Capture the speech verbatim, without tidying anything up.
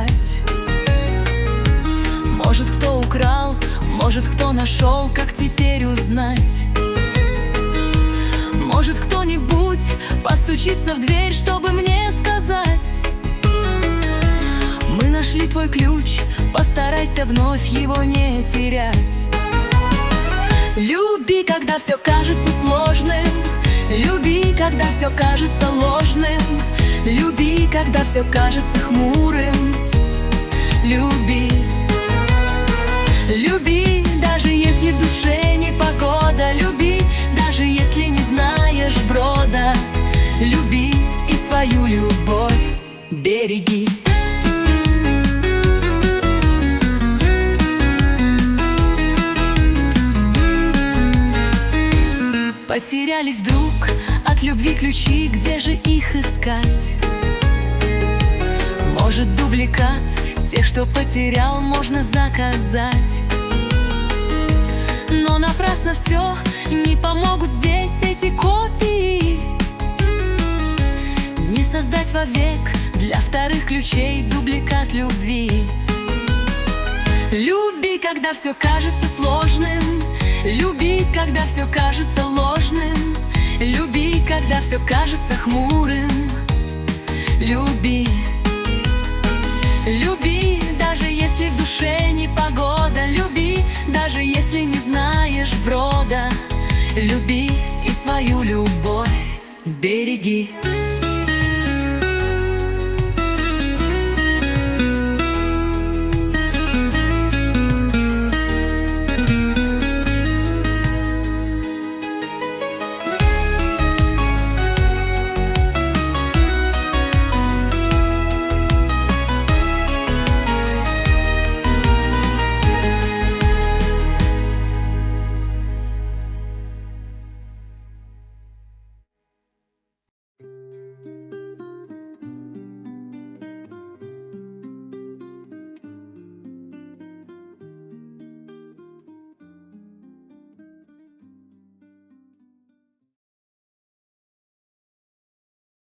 искать. Может, кто украл, может, кто нашел, как теперь узнать. Может, кто-нибудь постучится в дверь, чтобы мне сказать: мы нашли твой ключ, постарайся вновь его не терять. Люби, когда все кажется сложным, люби, когда все кажется ложным, люби, когда все кажется хмурым. Люби, люби, даже если в душе непогода. Люби, даже если не знаешь брода. Люби и свою любовь береги. Потерялись вдруг от любви ключи, где же их искать? Может, дубликат тех, что потерял, можно заказать. Но напрасно все, не помогут здесь эти копии. Не создать вовек для вторых ключей дубликат любви. Люби, когда все кажется сложным, люби, когда все кажется ложным, люби, когда все кажется хмурым. Люби, люби, даже если в душе непогода. Люби, даже если не знаешь брода. Люби и свою любовь береги.